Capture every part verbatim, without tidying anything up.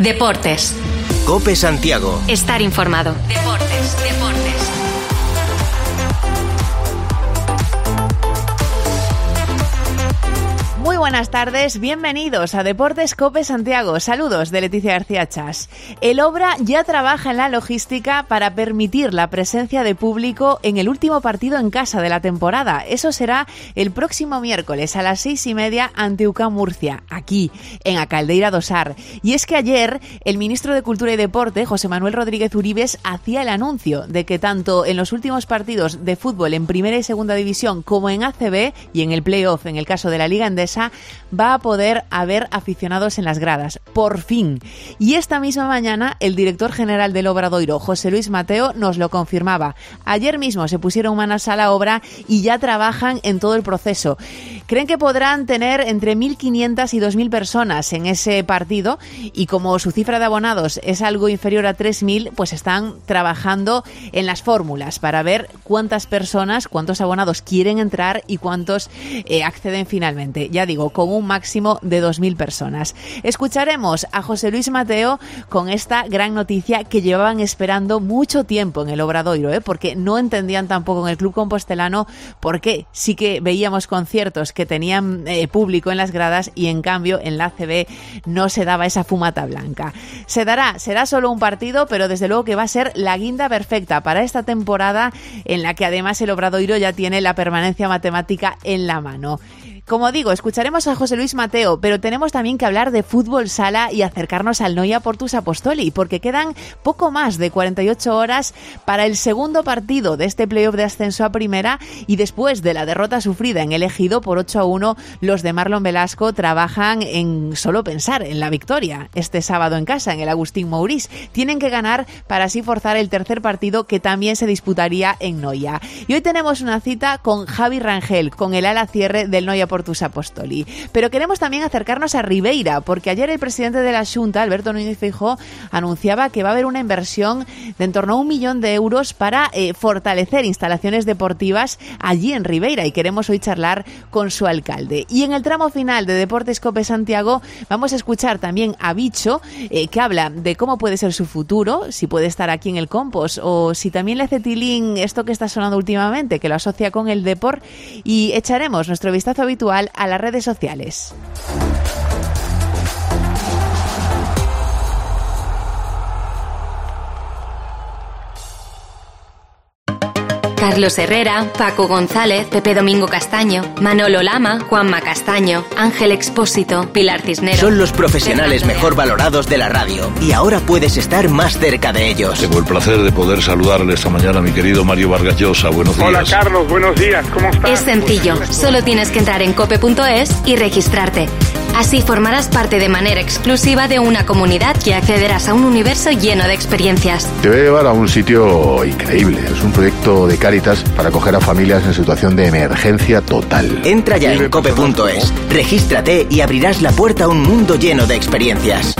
Deportes. COPE Santiago. Estar informado. Deportes, deportes. Muy buenas tardes, bienvenidos a Deportes COPE Santiago. Saludos de Leticia García Chas. El Obra ya trabaja en la logística para permitir la presencia de público en el último partido en casa de la temporada. Eso será el próximo miércoles a las seis y media ante U C A M Murcia, aquí, en A Caldeira do Sar. Y es que ayer el ministro de Cultura y Deporte, José Manuel Rodríguez Uribes, hacía el anuncio de que tanto en los últimos partidos de fútbol en Primera y Segunda División como en A C B y en el play-off, en el caso de la Liga Endesa, va a poder haber aficionados en las gradas, por fin. Y esta misma mañana el director general del Obradoiro, José Luis Mateo, nos lo confirmaba. Ayer mismo se pusieron manos a la obra y ya trabajan en todo el proceso. Creen que podrán tener entre mil quinientas y dos mil personas en ese partido y como su cifra de abonados es algo inferior a tres mil, pues están trabajando en las fórmulas para ver cuántas personas, cuántos abonados quieren entrar y cuántos eh, acceden finalmente. Ya digo, con un máximo de dos mil personas. Escucharemos a José Luis Mateo con esta gran noticia que llevaban esperando mucho tiempo en el Obradoiro, ¿eh? porque no entendían tampoco en el Club Compostelano por qué sí que veíamos conciertos que tenían eh, público en las gradas y en cambio en la A C B no se daba esa fumata blanca. Se dará, será solo un partido, pero desde luego que va a ser la guinda perfecta para esta temporada en la que además el Obradoiro ya tiene la permanencia matemática en la mano. Como digo, escucharemos a José Luis Mateo, pero tenemos también que hablar de fútbol sala y acercarnos al Noia Portus Apostoli, porque quedan poco más de cuarenta y ocho horas para el segundo partido de este playoff de ascenso a primera y después de la derrota sufrida en el Ejido por ocho a uno, los de Marlon Velasco trabajan en solo pensar en la victoria este sábado en casa, en el Agustín Mourís. Tienen que ganar para así forzar el tercer partido que también se disputaría en Noia. Y hoy tenemos una cita con Javi Rangel, con el ala cierre del Noia Portus Apostoli. Pero queremos también acercarnos a Ribeira, porque ayer el presidente de la Xunta, Alberto Núñez Feijóo, anunciaba que va a haber una inversión de en torno a un millón de euros para eh, fortalecer instalaciones deportivas allí en Ribeira y queremos hoy charlar con su alcalde. Y en el tramo final de Deportes COPE Santiago vamos a escuchar también a Bicho, eh, que habla de cómo puede ser su futuro, si puede estar aquí en el Compos o si también le hace tilín esto que está sonando últimamente, que lo asocia con el Depor, y echaremos nuestro vistazo habitual a las redes sociales. Carlos Herrera, Paco González, Pepe Domingo Castaño, Manolo Lama, Juanma Castaño, Ángel Expósito, Pilar Cisneros. Son los profesionales mejor valorados de la radio y ahora puedes estar más cerca de ellos. Tengo el placer de poder saludarle esta mañana a mi querido Mario Vargas Llosa. Buenos días. Hola Carlos, buenos días, ¿cómo estás? Es sencillo, solo tienes que entrar en cope punto es y registrarte. Así formarás parte de manera exclusiva de una comunidad y accederás a un universo lleno de experiencias. Te voy a llevar a un sitio increíble. Es un proyecto de Cáritas para acoger a familias en situación de emergencia total. Entra ya en cope punto es, regístrate y abrirás la puerta a un mundo lleno de experiencias.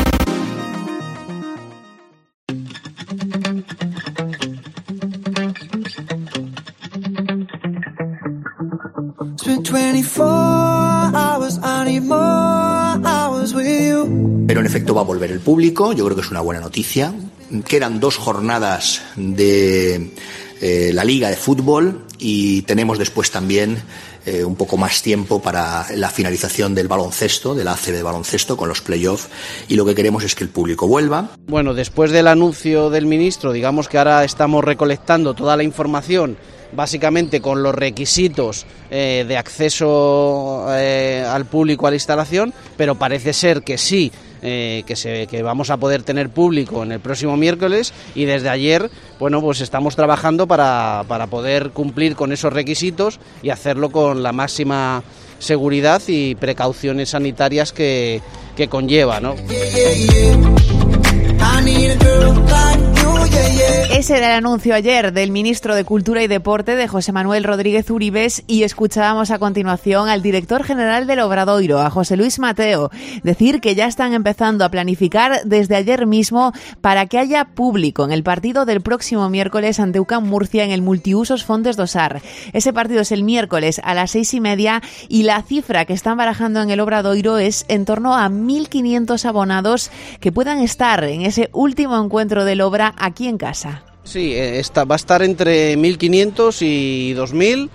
Pero en efecto va a volver el público, yo creo que es una buena noticia. Quedan dos jornadas de eh, la Liga de Fútbol y tenemos después también eh, un poco más tiempo para la finalización del baloncesto, de la A C B de baloncesto con los playoffs, y lo que queremos es que el público vuelva. Bueno, después del anuncio del ministro, digamos que ahora estamos recolectando toda la información básicamente con los requisitos eh, de acceso eh, al público a la instalación, pero parece ser que sí, eh, que, se, que vamos a poder tener público en el próximo miércoles y desde ayer, bueno, pues estamos trabajando para, para poder cumplir con esos requisitos y hacerlo con la máxima seguridad y precauciones sanitarias que, que conlleva, ¿no? Ese era el anuncio ayer del ministro de Cultura y Deporte, de José Manuel Rodríguez Uribes, y escuchábamos a continuación al director general del Obradoiro, a José Luis Mateo, decir que ya están empezando a planificar desde ayer mismo para que haya público en el partido del próximo miércoles ante U C A M Murcia en el Multiusos Fontes do Sar. Ese partido es el miércoles a las seis y media y la cifra que están barajando en el Obradoiro es en torno a mil quinientos abonados que puedan estar en ese último encuentro del Obra aquí en casa. Sí, esta, va a estar entre mil quinientos y dos mil,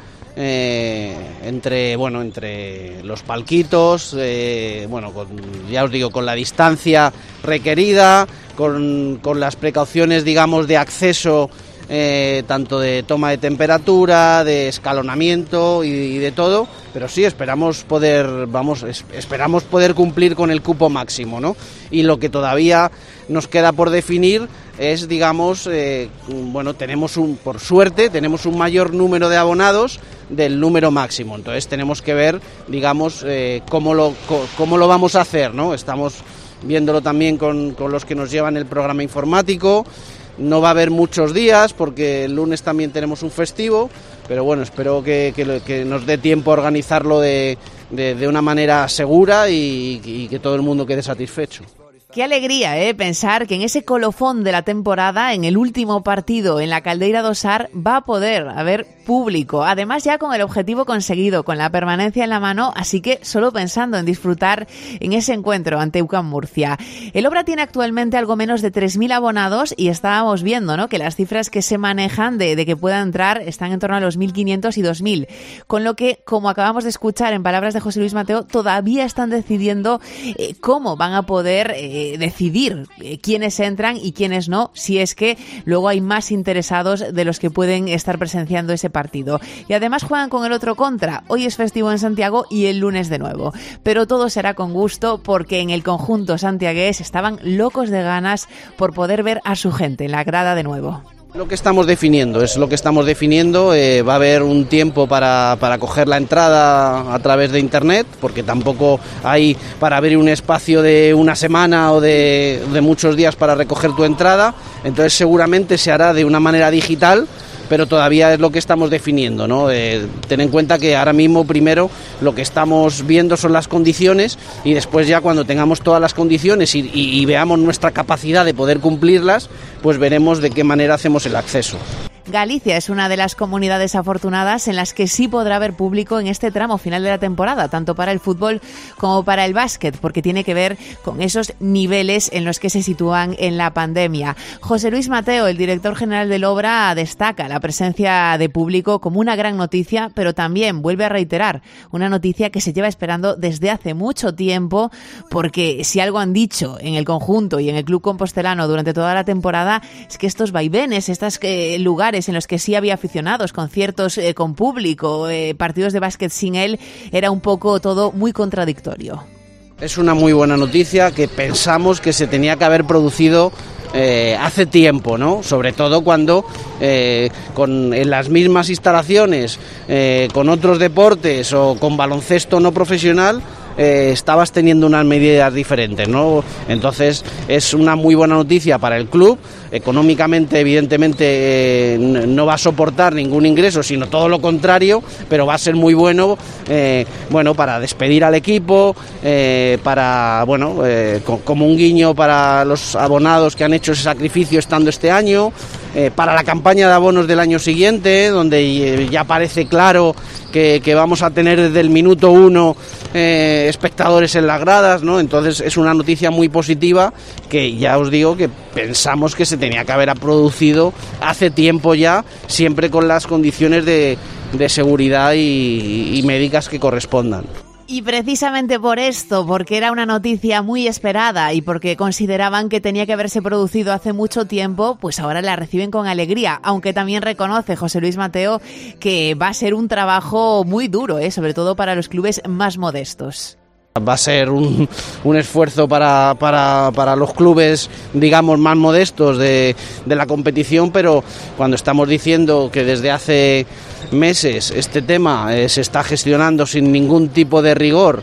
eh, entre bueno entre los palquitos, eh, bueno, con, ya os digo, con la distancia requerida, con, con las precauciones, digamos, de acceso, eh, tanto de toma de temperatura, de escalonamiento y, y de todo, pero sí esperamos poder, vamos, es, esperamos poder cumplir con el cupo máximo, ¿no? Y lo que todavía nos queda por definir es, digamos, eh, bueno, tenemos un, por suerte, tenemos un mayor número de abonados del número máximo, entonces tenemos que ver, digamos, eh, cómo lo cómo lo vamos a hacer, ¿no? Estamos viéndolo también con, con los que nos llevan el programa informático. No va a haber muchos días porque el lunes también tenemos un festivo, pero bueno, espero que, que, que nos dé tiempo a organizarlo de, de, de una manera segura y, y que todo el mundo quede satisfecho. Qué alegría, ¿eh? Pensar que en ese colofón de la temporada, en el último partido en la Caldeira do Sar, va a poder haber público. Además, ya con el objetivo conseguido, con la permanencia en la mano, así que solo pensando en disfrutar en ese encuentro ante U C A M Murcia. El Obra tiene actualmente algo menos de tres mil abonados y estábamos viendo, ¿no?, que las cifras que se manejan de, de que pueda entrar están en torno a los mil quinientos y dos mil. Con lo que, como acabamos de escuchar en palabras de José Luis Mateo, todavía están decidiendo eh, cómo van a poder eh, decidir eh, quiénes entran y quiénes no, si es que luego hay más interesados de los que pueden estar presenciando ese partido. Y además juegan con el otro contra. Hoy es festivo en Santiago y el lunes de nuevo. Pero todo será con gusto porque en el conjunto santiagués estaban locos de ganas por poder ver a su gente en la grada de nuevo. Lo que estamos definiendo, es lo que estamos definiendo, eh, va a haber un tiempo para, para coger la entrada a través de internet, porque tampoco hay para abrir un espacio de una semana o de, de muchos días para recoger tu entrada, entonces seguramente se hará de una manera digital, pero todavía es lo que estamos definiendo, ¿no? Eh, ten en cuenta que ahora mismo primero lo que estamos viendo son las condiciones y después ya cuando tengamos todas las condiciones y, y, y veamos nuestra capacidad de poder cumplirlas, pues veremos de qué manera hacemos el acceso. Galicia es una de las comunidades afortunadas en las que sí podrá haber público en este tramo final de la temporada, tanto para el fútbol como para el básquet, porque tiene que ver con esos niveles en los que se sitúan en la pandemia. José Luis Mateo, el director general del Obra, destaca la presencia de público como una gran noticia, pero también vuelve a reiterar una noticia que se lleva esperando desde hace mucho tiempo, porque si algo han dicho en el conjunto y en el club compostelano durante toda la temporada es que estos vaivenes, estos eh, lugares en los que sí había aficionados, conciertos eh, con público, eh, partidos de básquet sin él, era un poco todo muy contradictorio. Es una muy buena noticia que pensamos que se tenía que haber producido eh, hace tiempo, ¿no? Sobre todo cuando eh, con, en las mismas instalaciones, eh, con otros deportes o con baloncesto no profesional, Eh, estabas teniendo unas medidas diferentes, ¿no? Entonces es una muy buena noticia para el club. Económicamente, evidentemente, eh, no va a soportar ningún ingreso, sino todo lo contrario, pero va a ser muy bueno, eh, bueno, para despedir al equipo, eh, para, bueno, eh, co- como un guiño para los abonados que han hecho ese sacrificio estando este año, eh, para la campaña de abonos del año siguiente, donde eh, ya parece claro que, que vamos a tener desde el minuto uno eh, espectadores en las gradas, ¿no? Entonces es una noticia muy positiva que ya os digo que pensamos que se tenía que haber producido hace tiempo ya, siempre con las condiciones de, de seguridad y, y médicas que correspondan. Y precisamente por esto, porque era una noticia muy esperada y porque consideraban que tenía que haberse producido hace mucho tiempo, pues ahora la reciben con alegría, aunque también reconoce José Luis Mateo que va a ser un trabajo muy duro, ¿eh? Sobre todo para los clubes más modestos. Va a ser un, un esfuerzo para, para, para los clubes, digamos, más modestos de, de la competición, pero cuando estamos diciendo que desde hace meses este tema eh, se está gestionando sin ningún tipo de rigor,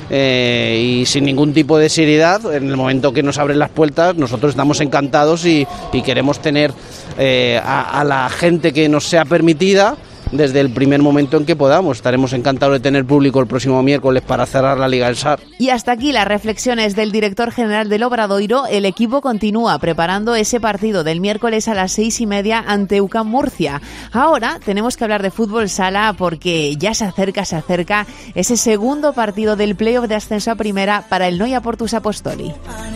eh, y sin ningún tipo de seriedad. En el momento que nos abren las puertas, nosotros estamos encantados y, y queremos tener eh, a, a la gente que nos sea permitida desde el primer momento en que podamos. Estaremos encantados de tener público el próximo miércoles para cerrar la Liga del S A R. Y hasta aquí las reflexiones del director general del Obradoiro. El equipo continúa preparando ese partido del miércoles a las seis y media ante U C A M Murcia. Ahora tenemos que hablar de fútbol sala porque ya se acerca, se acerca ese segundo partido del playoff de ascenso a primera para el Noia Portus Apostoli.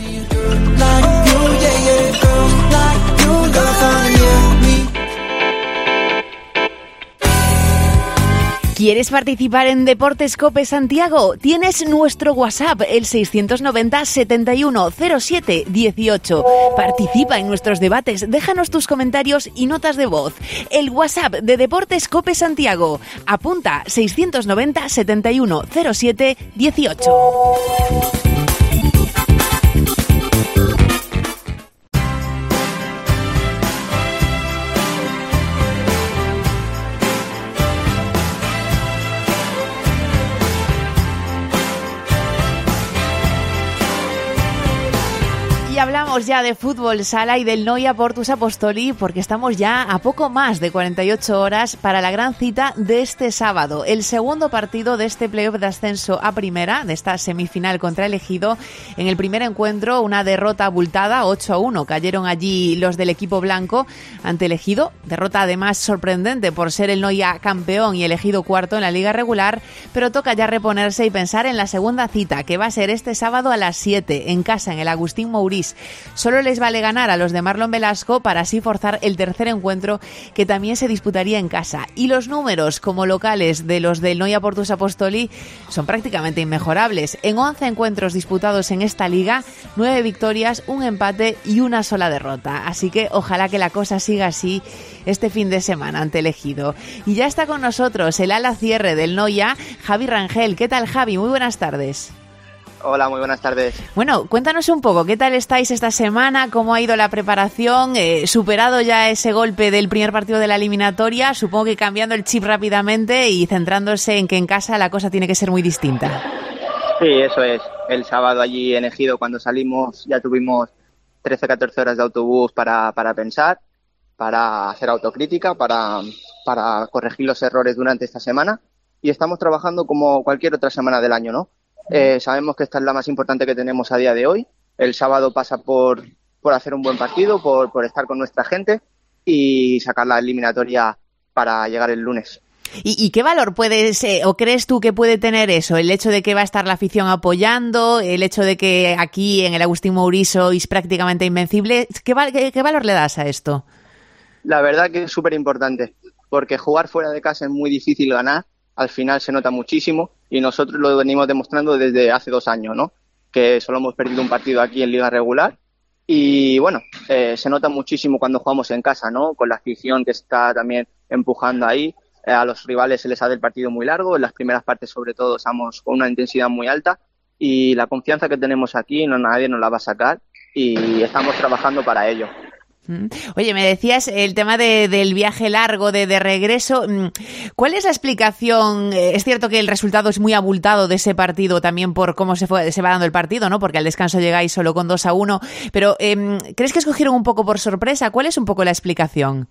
¿Quieres participar en Deportes Cope Santiago? Tienes nuestro WhatsApp, el seiscientos noventa, setenta y uno, cero siete, dieciocho. Participa en nuestros debates, déjanos tus comentarios y notas de voz. El WhatsApp de Deportes Cope Santiago. Apunta seiscientos noventa, setenta y uno, cero siete, dieciocho. Hablamos ya de fútbol sala y del Noia Portus Apostoli porque estamos ya a poco más de cuarenta y ocho horas para la gran cita de este sábado, el segundo partido de este playoff de ascenso a primera, de esta semifinal contra el Ejido. En el primer encuentro, una derrota abultada, ocho a uno, cayeron allí los del equipo blanco ante el Ejido, derrota además sorprendente por ser el Noia campeón y el Ejido cuarto en la liga regular, pero toca ya reponerse y pensar en la segunda cita, que va a ser este sábado a las siete, en casa, en el Agustín Mourís. Solo les vale ganar a los de Marlon Velasco para así forzar el tercer encuentro que también se disputaría en casa. Y los números como locales de los del Noia Portus Apostoli son prácticamente inmejorables. En once encuentros disputados en esta liga, nueve victorias, un empate y una sola derrota. Así que ojalá que la cosa siga así este fin de semana ante el Ejido. Y ya está con nosotros el ala cierre del Noia, Javi Rangel. ¿Qué tal, Javi? Muy buenas tardes. Hola, muy buenas tardes. Bueno, cuéntanos un poco, ¿qué tal estáis esta semana? ¿Cómo ha ido la preparación? Eh, superado ya ese golpe del primer partido de la eliminatoria, supongo que cambiando el chip rápidamente y centrándose en que en casa la cosa tiene que ser muy distinta. Sí, eso es. El sábado allí en Ejido, cuando salimos, ya tuvimos trece a catorce horas de autobús para, para pensar, para hacer autocrítica, para, para corregir los errores durante esta semana. Y estamos trabajando como cualquier otra semana del año, ¿no? Eh, sabemos que esta es la más importante que tenemos a día de hoy. El sábado pasa por, por hacer un buen partido, por, por estar con nuestra gente y sacar la eliminatoria para llegar el lunes. ¿Y, y qué valor puedes eh, o crees tú que puede tener eso? El hecho de que va a estar la afición apoyando, el hecho de que aquí en el Agustín Mourís sois prácticamente invencible. ¿Qué, qué, ¿Qué valor le das a esto? La verdad que es súper importante, porque jugar fuera de casa es muy difícil ganar. Al final se nota muchísimo y nosotros lo venimos demostrando desde hace dos años, ¿no? Que solo hemos perdido un partido aquí en liga regular y bueno, eh, se nota muchísimo cuando jugamos en casa, ¿no? Con la afición que está también empujando ahí. Eh, a los rivales se les hace el partido muy largo, en las primeras partes sobre todo estamos con una intensidad muy alta y la confianza que tenemos aquí no nadie nos la va a sacar y estamos trabajando para ello. Oye, me decías el tema de, del viaje largo, de, de regreso. ¿Cuál es la explicación? Es cierto que el resultado es muy abultado de ese partido también por cómo se fue, se va dando el partido, ¿no? Porque al descanso llegáis solo con dos a uno. Pero, eh, ¿crees que escogieron un poco por sorpresa? ¿Cuál es un poco la explicación?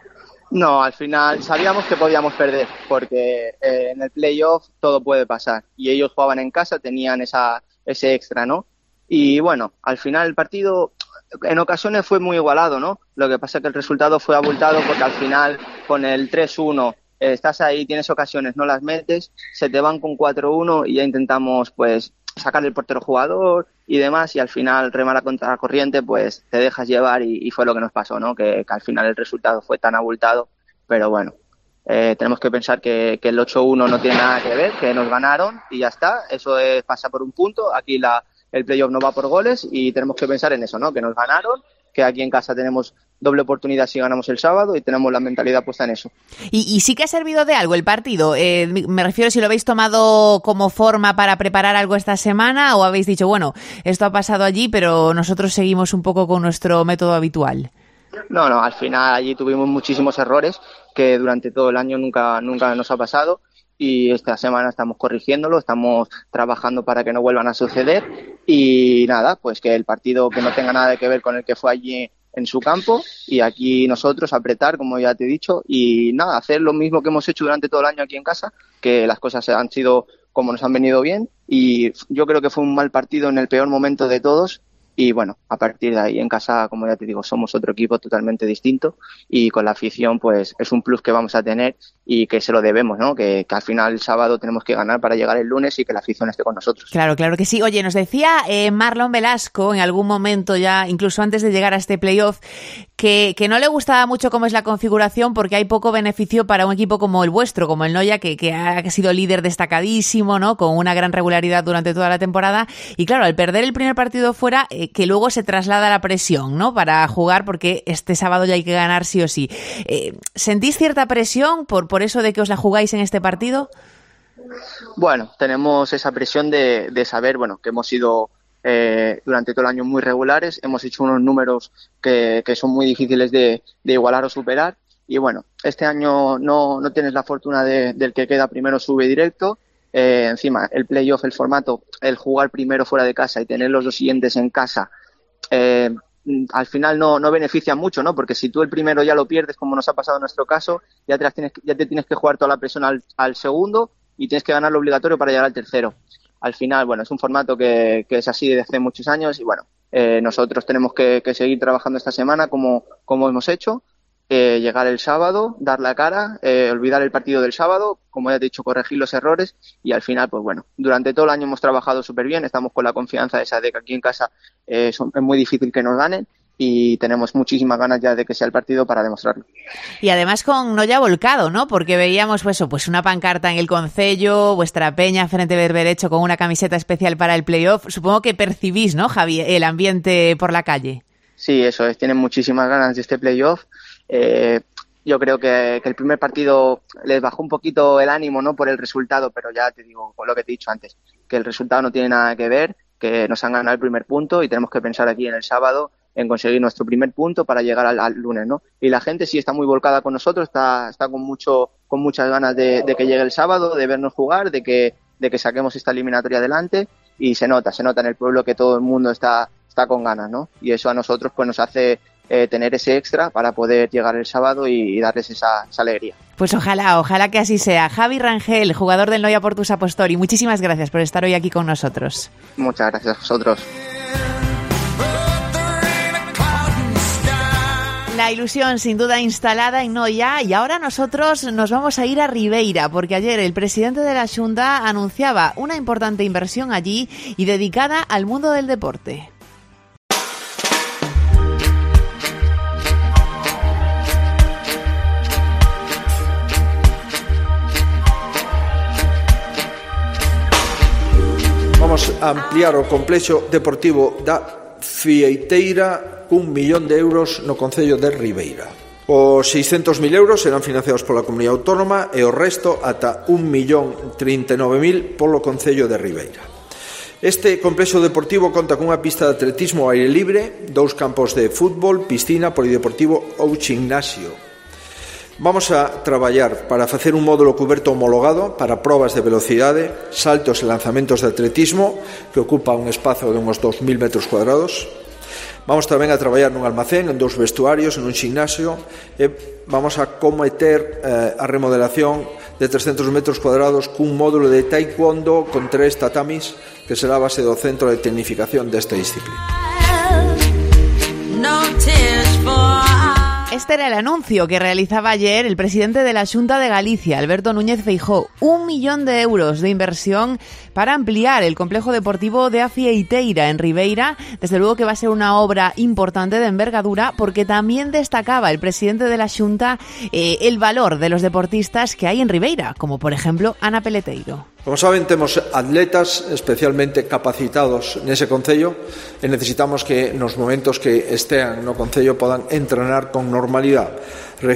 No, al final sabíamos que podíamos perder porque eh, en el playoff todo puede pasar y ellos jugaban en casa, tenían esa ese extra, ¿no? Y bueno, al final el partido en ocasiones fue muy igualado, ¿no? Lo que pasa es que el resultado fue abultado porque al final con el tres uno eh, estás ahí, tienes ocasiones, no las metes, se te van con cuatro uno y ya intentamos pues sacar el portero jugador y demás y al final remar contra la corriente pues te dejas llevar y, y fue lo que nos pasó, ¿no? Que, que al final el resultado fue tan abultado, pero bueno, eh, tenemos que pensar que, que el ocho uno no tiene nada que ver, que nos ganaron y ya está, eso es, pasa por un punto, aquí la el playoff no va por goles y tenemos que pensar en eso, ¿no? Que nos ganaron, que aquí en casa tenemos doble oportunidad si ganamos el sábado y tenemos la mentalidad puesta en eso. ¿Y, y sí que ha servido de algo el partido? Eh, me refiero si lo habéis tomado como forma para preparar algo esta semana o habéis dicho, bueno, esto ha pasado allí, pero nosotros seguimos un poco con nuestro método habitual. No, no, al final allí tuvimos muchísimos errores que durante todo el año nunca, nunca nos ha pasado y esta semana estamos corrigiéndolo, estamos trabajando para que no vuelvan a suceder y nada, pues que el partido que no tenga nada que ver con el que fue allí en su campo y aquí nosotros apretar, como ya te he dicho, y nada, hacer lo mismo que hemos hecho durante todo el año aquí en casa, que las cosas han sido como nos han venido bien y yo creo que fue un mal partido en el peor momento de todos. Y bueno, a partir de ahí en casa, como ya te digo, somos otro equipo totalmente distinto y con la afición pues es un plus que vamos a tener y que se lo debemos, ¿no? Que, que al final el sábado tenemos que ganar para llegar el lunes y que la afición esté con nosotros. Claro, claro que sí. Oye, nos decía eh, Marlon Velasco en algún momento ya, incluso antes de llegar a este playoff, que, que no le gustaba mucho cómo es la configuración porque hay poco beneficio para un equipo como el vuestro, como el Noia, que, que ha sido líder destacadísimo, ¿no? Con una gran regularidad durante toda la temporada. Y claro, al perder el primer partido fuera, eh, que luego se traslada la presión, ¿no? Para jugar porque este sábado ya hay que ganar sí o sí. Eh, ¿Sentís cierta presión por, por eso de que os la jugáis en este partido? Bueno, tenemos esa presión de, de saber, bueno, que hemos sido eh, durante todo el año muy regulares, hemos hecho unos números que, que son muy difíciles de, de igualar o superar y bueno, este año no, no tienes la fortuna de, del que queda primero sube directo. Eh, encima, el playoff, el formato, el jugar primero fuera de casa y tener los dos siguientes en casa, eh, al final no, no beneficia mucho, ¿no? Porque si tú el primero ya lo pierdes, como nos ha pasado en nuestro caso, ya te, las tienes, ya te tienes que jugar toda la presión al, al segundo y tienes que ganar lo obligatorio para llegar al tercero. Al final, bueno, es un formato que, que es así desde hace muchos años y bueno, eh, nosotros tenemos que, que seguir trabajando esta semana como, como hemos hecho. Eh, llegar el sábado, dar la cara, eh, olvidar el partido del sábado, como ya te he dicho, corregir los errores y al final, pues bueno, durante todo el año hemos trabajado súper bien, estamos con la confianza esa de que aquí en casa eh, son, es muy difícil que nos ganen y tenemos muchísimas ganas ya de que sea el partido para demostrarlo. Y además con Noia volcado, ¿no? Porque veíamos pues, pues una pancarta en el concello, vuestra peña frente a Berberecho con una camiseta especial para el playoff. Supongo que percibís, ¿no, Javi, el ambiente por la calle? Sí, eso es, tienen muchísimas ganas de este playoff. Eh, yo creo que, que el primer partido les bajó un poquito el ánimo, ¿no? Por el resultado, pero ya te digo, con lo que te he dicho antes, que el resultado no tiene nada que ver, que nos han ganado el primer punto y tenemos que pensar aquí en el sábado en conseguir nuestro primer punto para llegar al, al lunes, ¿no? Y la gente sí está muy volcada con nosotros, está, está con mucho, con muchas ganas de, de que llegue el sábado, de vernos jugar, de que, de que saquemos esta eliminatoria adelante y se nota, se nota en el pueblo que todo el mundo está, está con ganas, ¿no? Y eso a nosotros pues nos hace Eh, tener ese extra para poder llegar el sábado y, y darles esa, esa alegría. Pues ojalá, ojalá que así sea. Javi Rangel, jugador del Noia Portus Apostori, muchísimas gracias por estar hoy aquí con nosotros. Muchas gracias a vosotros. La ilusión sin duda instalada en Noia y ahora nosotros nos vamos a ir a Ribeira porque ayer el presidente de la Xunta anunciaba una importante inversión allí y dedicada al mundo del deporte. Vamos a ampliar o complexo deportivo da Fieiteira cun millón de euros no concello de Ribeira. Os seiscentos mil euros serán financiados pola comunidade autónoma e o resto ata un millón trinta e nove mil polo concello de Ribeira. Este complexo deportivo conta cunha pista de atletismo ao aire libre, dous campos de fútbol, piscina, polideportivo ou gimnasio. Vamos a traballar para facer un módulo cuberto homologado para probas de velocidade, saltos e lanzamentos de atletismo que ocupa un espazo de uns dos mil metros cuadrados. Vamos tamén a traballar nun almacén, en dous vestuarios, en un gimnasio e vamos a cometer eh, a remodelación de trescentos metros cuadrados cun módulo de taekwondo con tres tatamis que será a base do centro de tecnificación desta disciplina. Este era el anuncio que realizaba ayer el presidente de la Xunta de Galicia, Alberto Núñez Feijóo. Un millón de euros de inversión para ampliar el complejo deportivo de Afieiteira en Ribeira. Desde luego que va a ser una obra importante de envergadura porque también destacaba el presidente de la Xunta eh, el valor de los deportistas que hay en Ribeira, como por ejemplo Ana Peleteiro. Como saben, temos atletas especialmente capacitados nese concello e necesitamos que nos momentos que estean no concello podan entrenar con normalidade.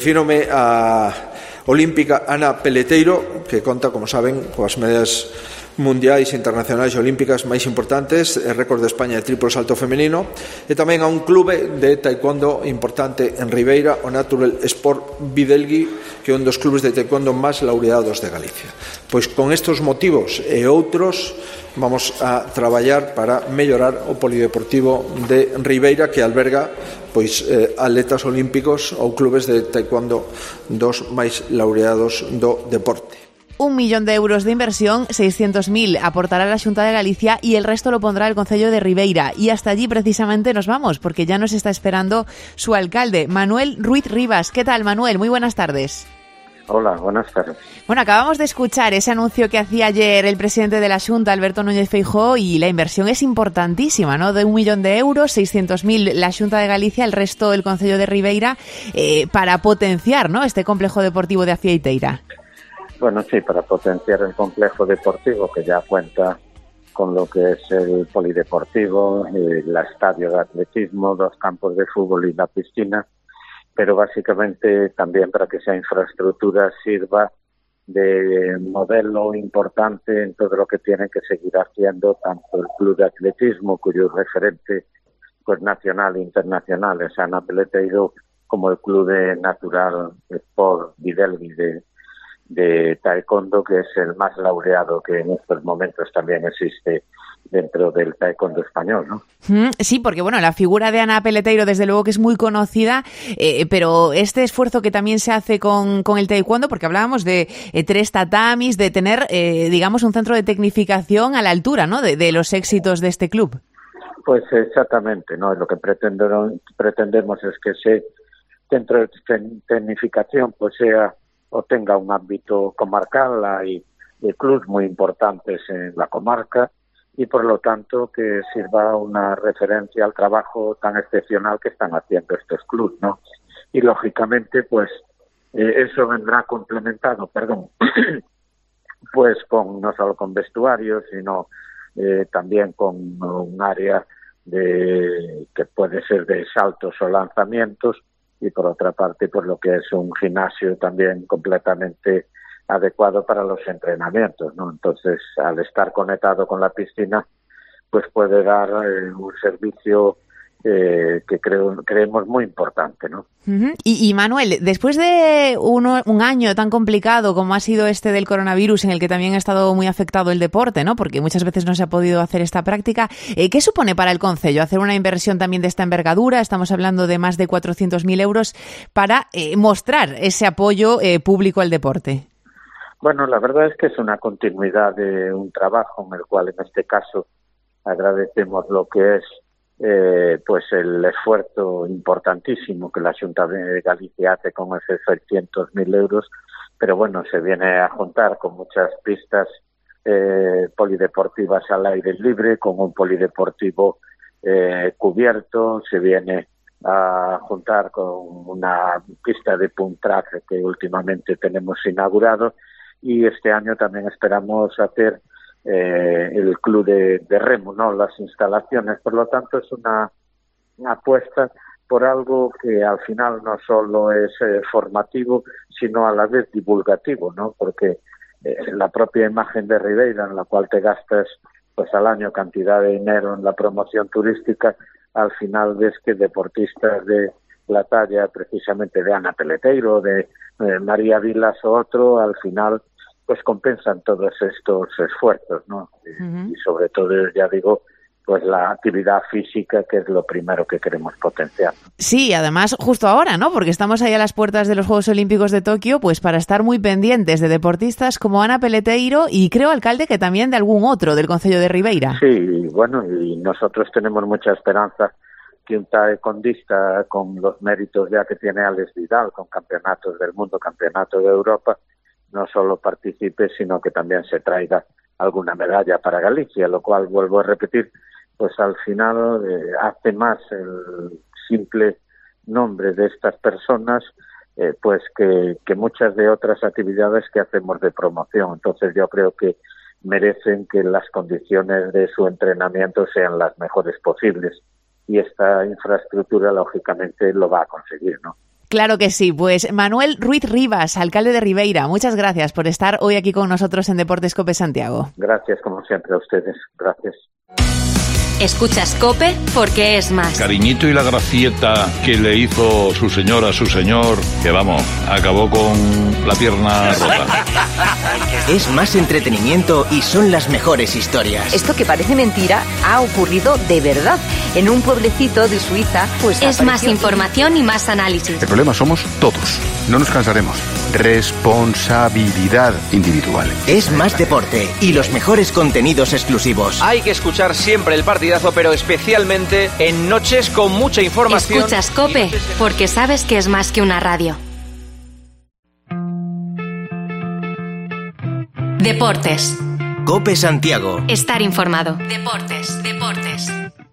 Refírome a olímpica Ana Peleteiro, que conta, como saben, coas medallas mundiais, internacionais e olímpicas máis importantes, récord de España de triplo salto femenino, e tamén a un clube de taekwondo importante en Ribeira, o Natural Sport Videlgui, que é un dos clubes de taekwondo máis laureados de Galicia. Pois con estes motivos e outros vamos a traballar para mellorar o polideportivo de Ribeira, que alberga pois eh, atletas olímpicos ou clubes de taekwondo dos máis laureados do deporte. Un millón de euros de inversión, seiscientos mil aportará la Xunta de Galicia y el resto lo pondrá el Concello de Ribeira. Y hasta allí precisamente nos vamos, porque ya nos está esperando su alcalde, Manuel Ruiz Rivas. ¿Qué tal, Manuel? Muy buenas tardes. Hola, buenas tardes. Bueno, acabamos de escuchar ese anuncio que hacía ayer el presidente de la Xunta, Alberto Núñez Feijóo, y la inversión es importantísima, ¿no? De un millón de euros, seiscientos mil la Xunta de Galicia, el resto el Concello de Ribeira, eh, para potenciar, ¿no?, este complejo deportivo de Afieiteira. Bueno, sí, para potenciar el complejo deportivo, que ya cuenta con lo que es el polideportivo, el estadio de atletismo, dos campos de fútbol y la piscina, pero básicamente también para que esa infraestructura sirva de modelo importante en todo lo que tiene que seguir haciendo tanto el club de atletismo, cuyo referente pues nacional e internacional es Ana Peleteiro, como el club de Natural Sport Videlgui de de taekwondo, que es el más laureado que en estos momentos también existe dentro del taekwondo español, ¿no? Sí, porque bueno, la figura de Ana Peleteiro desde luego que es muy conocida, eh, pero este esfuerzo que también se hace con, con el taekwondo, porque hablábamos de eh, tres tatamis, de tener, eh, digamos, un centro de tecnificación a la altura, ¿no?, de, de los éxitos de este club. Pues exactamente, ¿no? Lo que pretendemos, pretendemos es que ese centro de tecnificación pues sea o tenga un ámbito comarcal. Hay clubes muy importantes en la comarca y por lo tanto que sirva una referencia al trabajo tan excepcional que están haciendo estos clubes, ¿no? Y lógicamente pues eh, eso vendrá complementado, perdón, pues con no solo con vestuarios, sino eh, también con un área de que puede ser de saltos o lanzamientos, y por otra parte por lo que es un gimnasio también completamente adecuado para los entrenamientos, ¿no? Entonces, al estar conectado con la piscina, pues puede dar eh, un servicio eh, que creo creemos muy importante, ¿no? Uh-huh. Y, y Manuel, después de uno, un año tan complicado como ha sido este del coronavirus, en el que también ha estado muy afectado el deporte, ¿no?, porque muchas veces no se ha podido hacer esta práctica, eh, ¿qué supone para el concello hacer una inversión también de esta envergadura? Estamos hablando de más de cuatrocientos mil euros para eh, mostrar ese apoyo eh, público al deporte. Bueno, la verdad es que es una continuidad de un trabajo en el cual en este caso agradecemos lo que es Eh, pues el esfuerzo importantísimo que la Xunta de Galicia hace con esos seiscientos mil euros, pero bueno, se viene a juntar con muchas pistas eh, polideportivas al aire libre, con un polideportivo eh, cubierto, se viene a juntar con una pista de punt track que últimamente tenemos inaugurado, y este año también esperamos hacer Eh, el club de, de remo, ¿no?, las instalaciones. Por lo tanto, es una, una apuesta por algo que al final no solo es eh, formativo, sino a la vez divulgativo, ¿no?, porque eh, la propia imagen de Ribeira, en la cual te gastas pues al año cantidad de dinero en la promoción turística, al final ves que deportistas de la talla precisamente de Ana Peleteiro, de eh, María Vilas o otro, al final pues compensan todos estos esfuerzos, ¿no? Uh-huh. Y sobre todo, ya digo, pues la actividad física, que es lo primero que queremos potenciar. Sí, además justo ahora, ¿no?, porque estamos ahí a las puertas de los Juegos Olímpicos de Tokio, pues para estar muy pendientes de deportistas como Ana Peleteiro y creo, alcalde, que también de algún otro del Concello de Ribeira. Sí, bueno, y nosotros tenemos mucha esperanza que un taekwondista con los méritos ya que tiene Alex Vidal, con campeonatos del mundo, campeonato de Europa, no solo participe, sino que también se traiga alguna medalla para Galicia, lo cual, vuelvo a repetir, pues al final eh, hace más el simple nombre de estas personas eh, pues que, que muchas de otras actividades que hacemos de promoción. Entonces yo creo que merecen que las condiciones de su entrenamiento sean las mejores posibles, y esta infraestructura lógicamente lo va a conseguir, ¿no? Claro que sí, pues Manuel Ruiz Rivas, alcalde de Ribeira, muchas gracias por estar hoy aquí con nosotros en Deportes COPE Santiago. Gracias, como siempre, a ustedes. Gracias. Escuchas COPE porque es más. Cariñito y la gracieta que le hizo su señora a su señor, que vamos, acabó con la pierna rota. Es más entretenimiento y son las mejores historias. Esto que parece mentira ha ocurrido de verdad. En un pueblecito de Suiza, pues es apareció... más información y más análisis. El problema somos todos. No nos cansaremos. Responsabilidad individual. Es más deporte y los mejores contenidos exclusivos. Hay que escuchar siempre el partidazo, pero especialmente en noches con mucha información. Escuchas COPE porque sabes que es más que una radio. Deportes. COPE Santiago. Estar informado. Deportes, deportes.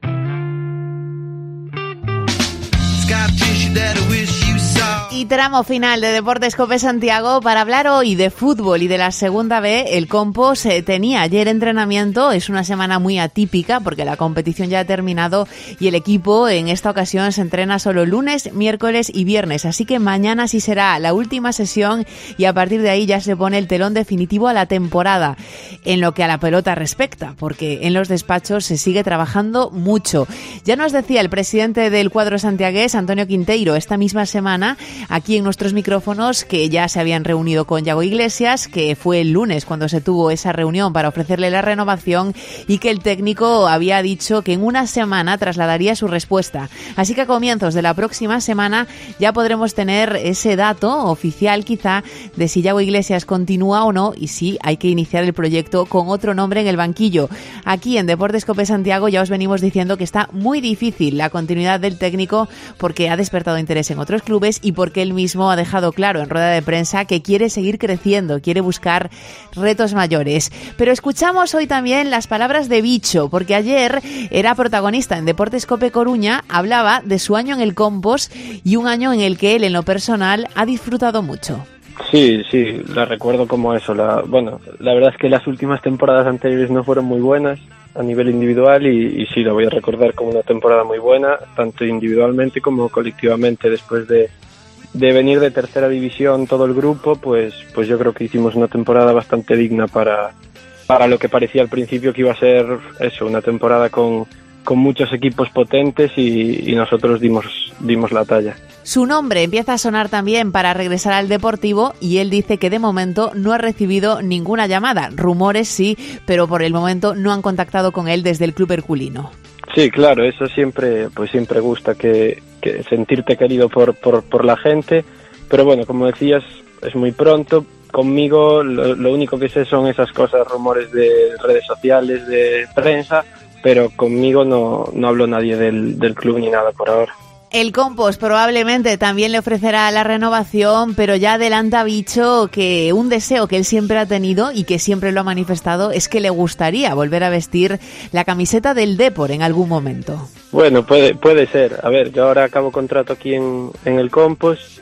Y tramo final de Deportes COPE Santiago para hablar hoy de fútbol y de la segunda B. El Compos eh, tenía ayer entrenamiento, es una semana muy atípica porque la competición ya ha terminado y el equipo en esta ocasión se entrena solo lunes, miércoles y viernes, así que mañana sí será la última sesión y a partir de ahí ya se pone el telón definitivo a la temporada en lo que a la pelota respecta, porque en los despachos se sigue trabajando mucho. Ya nos decía el presidente del cuadro santiagués, Antonio Quinteiro, esta misma semana aquí en nuestros micrófonos, que ya se habían reunido con Yago Iglesias, que fue el lunes cuando se tuvo esa reunión para ofrecerle la renovación y que el técnico había dicho que en una semana trasladaría su respuesta. Así que a comienzos de la próxima semana ya podremos tener ese dato oficial quizá de si Yago Iglesias continúa o no y si hay que iniciar el proyecto con otro nombre en el banquillo. Aquí en Deportes COPE Santiago ya os venimos diciendo que está muy difícil la continuidad del técnico porque ha despertado interés en otros clubes y porque él mismo ha dejado claro en rueda de prensa que quiere seguir creciendo, quiere buscar retos mayores. Pero escuchamos hoy también las palabras de Bicho, porque ayer era protagonista en Deportes COPE Coruña, hablaba de su año en el Compos y un año en el que él en lo personal ha disfrutado mucho. Sí, sí, la recuerdo como eso. La, bueno, la verdad es que las últimas temporadas anteriores no fueron muy buenas a nivel individual y, y sí, la voy a recordar como una temporada muy buena, tanto individualmente como colectivamente. Después de, de venir de tercera división todo el grupo, pues, pues yo creo que hicimos una temporada bastante digna para, para lo que parecía al principio que iba a ser eso, una temporada con, con muchos equipos potentes y, y nosotros dimos, dimos la talla. Su nombre empieza a sonar también para regresar al Deportivo y él dice que de momento no ha recibido ninguna llamada. Rumores sí, pero por el momento no han contactado con él desde el club herculino. Sí, claro, eso siempre, pues siempre gusta, que, que sentirte querido por, por, por la gente, pero bueno, como decías, es muy pronto. Conmigo lo, lo único que sé son esas cosas, rumores de redes sociales, de prensa, pero conmigo no, no habló nadie del, del club ni nada por ahora. El Compos probablemente también le ofrecerá la renovación, pero ya adelanta Bicho que un deseo que él siempre ha tenido y que siempre lo ha manifestado es que le gustaría volver a vestir la camiseta del Depor en algún momento. Bueno, puede puede ser. A ver, yo ahora acabo contrato aquí en, en el Compos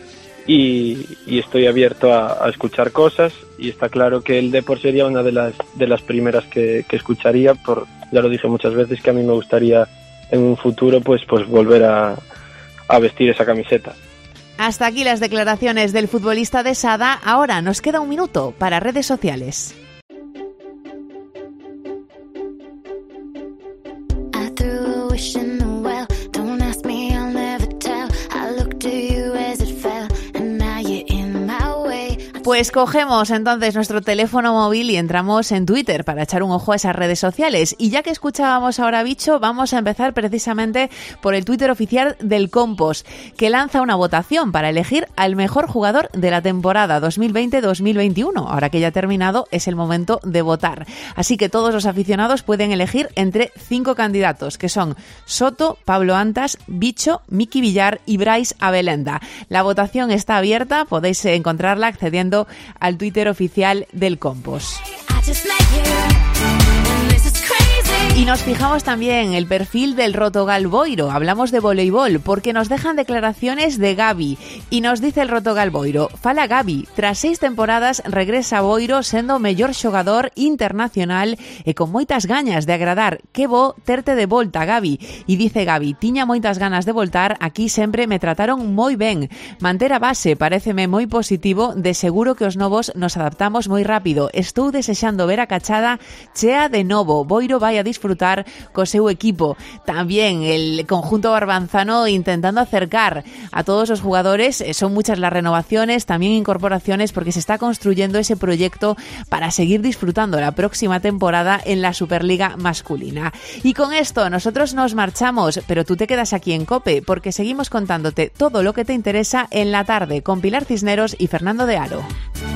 y, y estoy abierto a, a escuchar cosas y está claro que el Depor sería una de las de las primeras que, que escucharía. Por, ya lo dije muchas veces que a mí me gustaría en un futuro pues pues volver a a vestir esa camiseta. Hasta aquí las declaraciones del futbolista de Sada. Ahora nos queda un minuto para redes sociales. Pues cogemos entonces nuestro teléfono móvil y entramos en Twitter para echar un ojo a esas redes sociales. Y ya que escuchábamos ahora a Bicho, vamos a empezar precisamente por el Twitter oficial del Compos, que lanza una votación para elegir al mejor jugador de la temporada dos mil veinte dos mil veintiuno. Ahora que ya ha terminado, es el momento de votar. Así que todos los aficionados pueden elegir entre cinco candidatos, que son Soto, Pablo Antas, Bicho, Miki Villar y Bryce Abelenda. La votación está abierta, podéis encontrarla accediendo al Twitter oficial del Compos. Y nos fijamos también en el perfil del Rotogal Boiro. Hablamos de voleibol porque nos dejan declaraciones de Gabi. Y nos dice el Rotogal Boiro: fala Gabi, tras seis temporadas regresa Boiro sendo o mellor xogador internacional e con moitas gañas de agradar. Que bo terte de volta, Gabi. E dice Gabi: tiña moitas ganas de voltar, aquí sempre me trataron moi ben. Manter a base paréceme moi positivo, de seguro que os novos nos adaptamos moi rápido. Estou desexando ver a cachada chea de novo. Boiro vai a disfrutar co seu equipo. También el conjunto barbanzano intentando acercar a todos los jugadores. Son muchas las renovaciones, también incorporaciones, porque se está construyendo ese proyecto para seguir disfrutando la próxima temporada en la Superliga masculina. Y con esto nosotros nos marchamos, pero tú te quedas aquí en COPE porque seguimos contándote todo lo que te interesa en la tarde con Pilar Cisneros y Fernando de Aro.